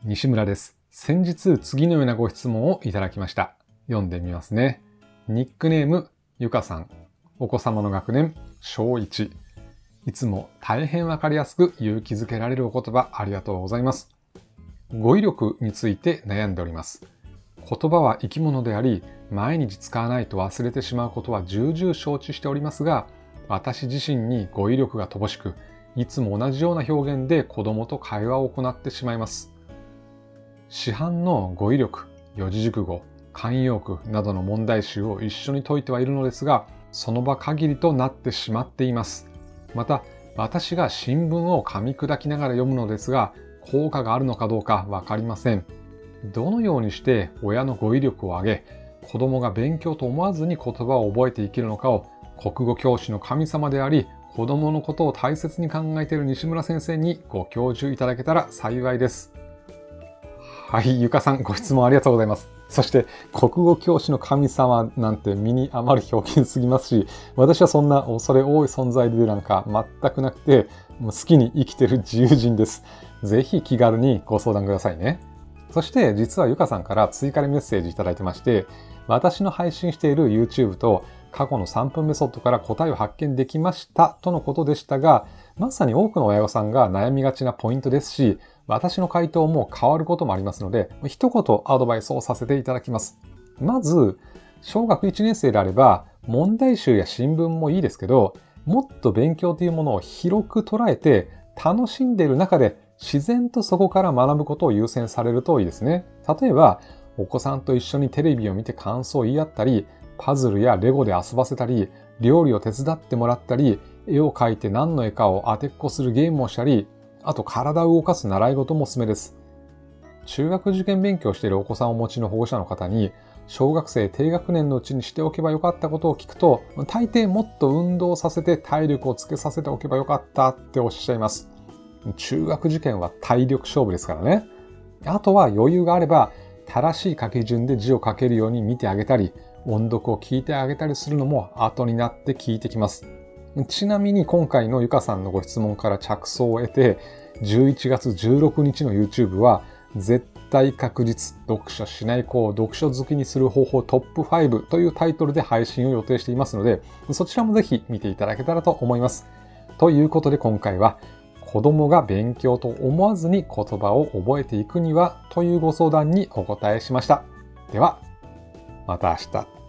西村です。先日次のようなご質問をいただきました。読んでみますね。ニックネームゆかさん。お子様の学年小1。いつも大変わかりやすく勇気づけられるお言葉ありがとうございます。語彙力について悩んでおります。言葉は生き物であり、毎日使わないと忘れてしまうことは重々承知しておりますが、私自身に語彙力が乏しく、いつも同じような表現で子供と会話を行ってしまいます。市販の語彙力、四字熟語、慣用句などの問題集を一緒に解いてはいるのですが、その場限りとなってしまっています。また、私が新聞を噛み砕きながら読むのですが、効果があるのかどうかわかりません。どのようにして親の語彙力を上げ、子供が勉強と思わずに言葉を覚えていけるのかを、国語教師の神様であり、子供のことを大切に考えている西村先生にご教授いただけたら幸いです。はい、ゆかさんご質問ありがとうございます。そして国語教師の神様なんて身に余る表現すぎますし、私はそんな恐れ多い存在でなんか全くなくて、好きに生きてる自由人です。ぜひ気軽にご相談くださいね。そして実はゆかさんから追加でメッセージいただいてまして、私の配信している YouTube と過去の3分メソッドから答えを発見できましたとのことでしたが、まさに多くの親御さんが悩みがちなポイントですし、私の回答も変わることもありますので、一言アドバイスをさせていただきます。まず、小学1年生であれば、問題集や新聞もいいですけど、もっと勉強というものを広く捉えて、楽しんでいる中で自然とそこから学ぶことを優先されるといいですね。例えば、お子さんと一緒にテレビを見て感想を言い合ったり、パズルやレゴで遊ばせたり、料理を手伝ってもらったり、絵を描いて何の絵かを当てっこするゲームをしたり、あと体を動かす習い事もおすすめです。中学受験勉強しているお子さんをお持ちの保護者の方に、小学生低学年のうちにしておけばよかったことを聞くと、大抵もっと運動させて体力をつけさせておけばよかったっておっしゃいます。中学受験は体力勝負ですからね。あとは余裕があれば、正しい書き順で字を書けるように見てあげたり、音読を聞いてあげたりするのも後になって効いてきます。ちなみに今回のゆかさんのご質問から着想を得て、11月16日の YouTube は絶対確実読書しない子を読書好きにする方法トップ5というタイトルで配信を予定していますので、そちらもぜひ見ていただけたらと思います。ということで今回は子供が勉強と思わずに言葉を覚えていくにはというご相談にお答えしました。では、また明日。